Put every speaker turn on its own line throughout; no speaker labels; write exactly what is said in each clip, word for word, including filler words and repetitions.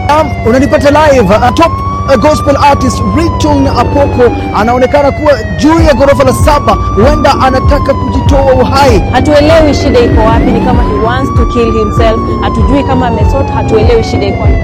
Um, unanipata live. Uh, top uh, gospel artist Rayton Apoko anaonekana kuwa juu ya ghorofa la saba, huenda anataka kujitoa uhai.
Hatuelewi shida iko wapi, ni kama he wants to kill himself. Hatujui kama amesota, hatuelewi shida iko wapi.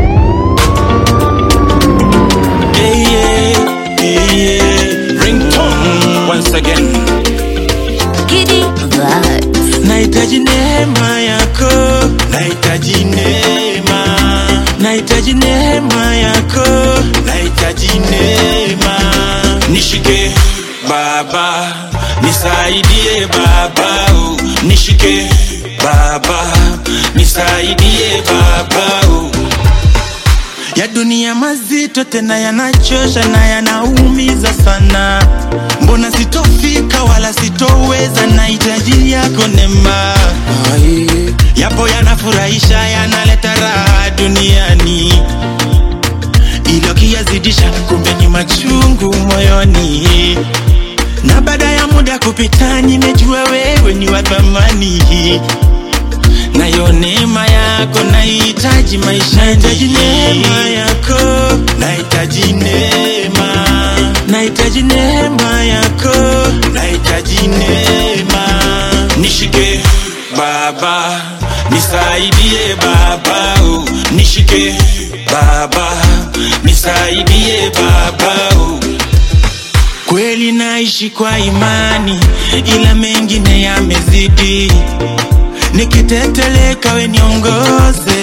Yeah, yeah, yeah. Rayton once again.
Giddy vibes.
Nahitaji neema yako, nahitaji neema, nahitaji neema yako, nahitaji neema. Nishike Baba, nisaidie Baba, oh. Nishike Baba, nisaidie Baba, oh. Ya dunia mazito tena yanachosha na yanaumiza sana. Mbona sitofika wala sitoweza, nahitaji yako neema. Yapo yanafurahisha, yanaleta raha duniani, ilo kiyazidisha kumbe ni machungu moyoni. Na baada ya muda kupita nimejua wewe ni wa thamani. Na yo neema yako nahitaji maisha, nahitaji neema yako, nahitaji neema, nahitaji neema yako, nahitaji neema. Nishike Baba, nisaidie Baba, oh. Nishike Baba, nisaidie Baba, oh. Kweli naishi kwa imani, ila mengine yamezidi. Nikiteteleka we niongoze,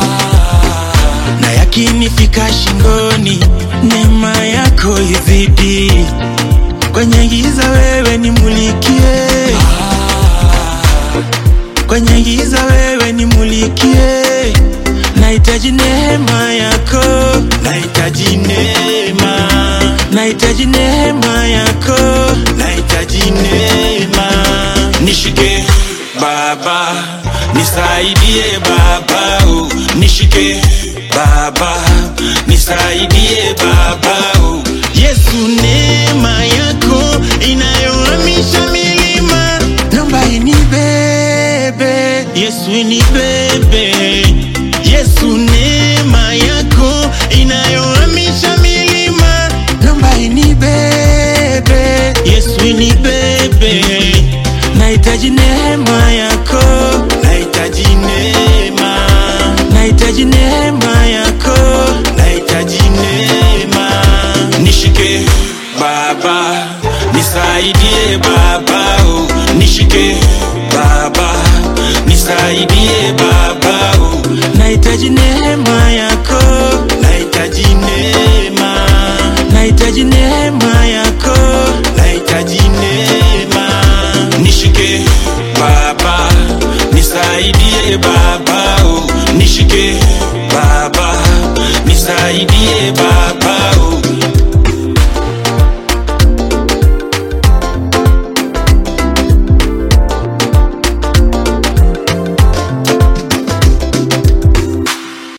na yakinifika shingoni neema yako izidi. Kwenye giza wewe nimulikie, kwenye giza wewe nimulikie. Nahitaji neema yako, nahitaji neema, nahitaji neema yako, nahitaji neema. Nishike Baba, nisaidie Baba, oh. Nishike Baba, nisaidie Baba, oh. Yesu, neema yako inayohamisha milima, naomba inibebe. Yesu inibebe. Yesu, neema yako inayohamisha milima, naomba inibebe. Yesu inibebe. Nahitaji neema yako, nahitaji neema, nahitaji neema yako, nahitaji neema. Nishike Baba, nisaidie Baba, oh. Nishike Baba, nisaidie Baba, oh. Nahitaji neema yako.